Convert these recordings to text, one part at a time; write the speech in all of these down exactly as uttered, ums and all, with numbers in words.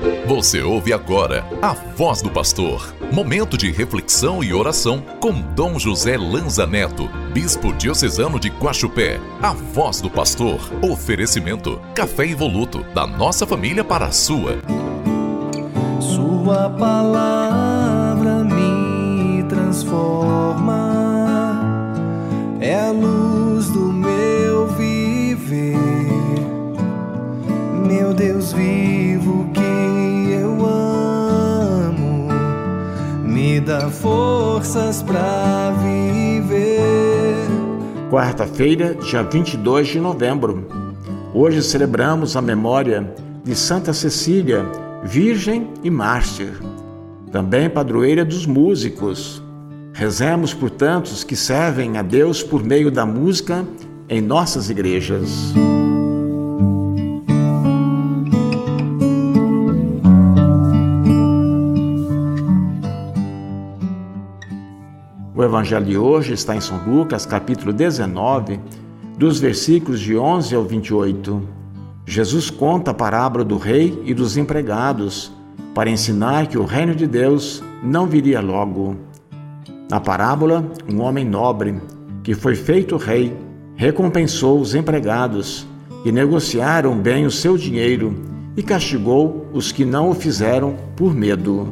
Você ouve agora a Voz do Pastor. Momento de reflexão e oração com Dom José Lanza Neto, Bispo Diocesano de Guaxupé. A Voz do Pastor. Oferecimento Café Evoluto, da nossa família para a sua. Sua palavra me transforma, é a luz do meu viver. Meu Deus vivo que eu amo, me dá forças pra viver. Quarta-feira, dia vinte e dois de novembro. Hoje celebramos a memória de Santa Cecília, Virgem e Mártir, também padroeira dos músicos. Rezemos por tantos que servem a Deus por meio da música em nossas igrejas. O evangelho de hoje está em São Lucas, capítulo dezenove, dos versículos de onze ao vinte e oito. Jesus conta a parábola do rei e dos empregados para ensinar que o reino de Deus não viria logo. Na parábola, um homem nobre, que foi feito rei, recompensou os empregados que negociaram bem o seu dinheiro e castigou os que não o fizeram por medo.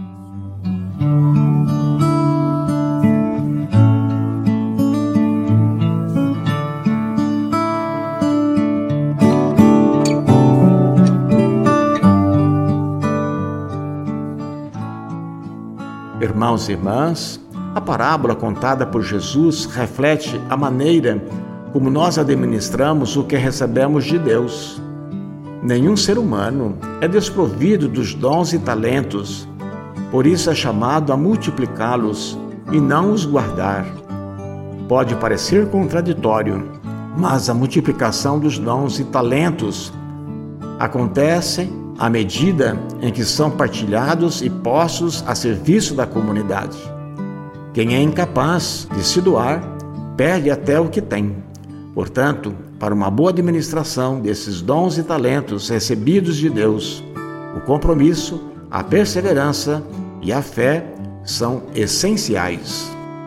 Irmãos e irmãs, a parábola contada por Jesus reflete a maneira como nós administramos o que recebemos de Deus. Nenhum ser humano é desprovido dos dons e talentos, por isso é chamado a multiplicá-los e não os guardar. Pode parecer contraditório, mas a multiplicação dos dons e talentos acontece à medida em que são partilhados e postos a serviço da comunidade. Quem é incapaz de se doar, perde até o que tem. Portanto, para uma boa administração desses dons e talentos recebidos de Deus, o compromisso, a perseverança e a fé são essenciais.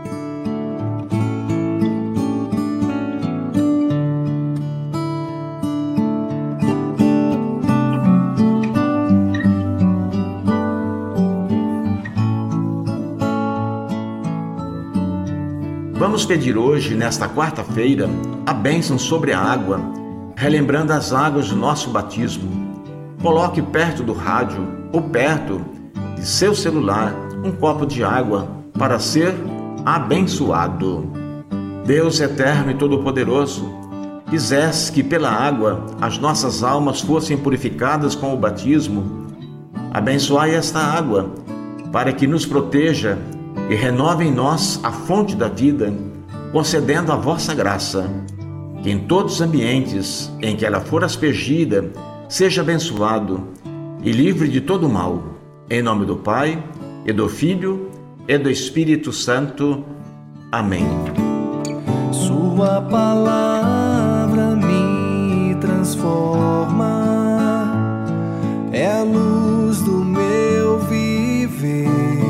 Vamos pedir hoje, nesta quarta-feira, a bênção sobre a água, relembrando as águas do nosso batismo. Coloque perto do rádio ou perto de seu celular um copo de água para ser abençoado. Deus eterno e todo-poderoso, quisesse que pela água as nossas almas fossem purificadas com o batismo. Abençoai esta água para que nos proteja e renove em nós a fonte da vida, concedendo a vossa graça, que em todos os ambientes em que ela for aspergida, seja abençoado e livre de todo mal. Em nome do Pai, e do Filho, e do Espírito Santo. Amém. Sua palavra me transforma, é a luz do meu viver.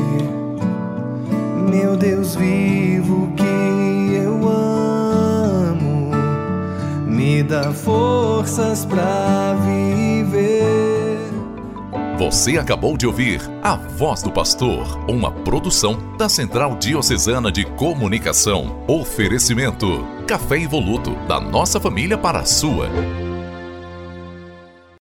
Meu Deus vivo que eu amo, me dá forças pra viver. Você acabou de ouvir A Voz do Pastor, uma produção da Central Diocesana de Comunicação. Oferecimento Café Evoluto, da nossa família para a sua.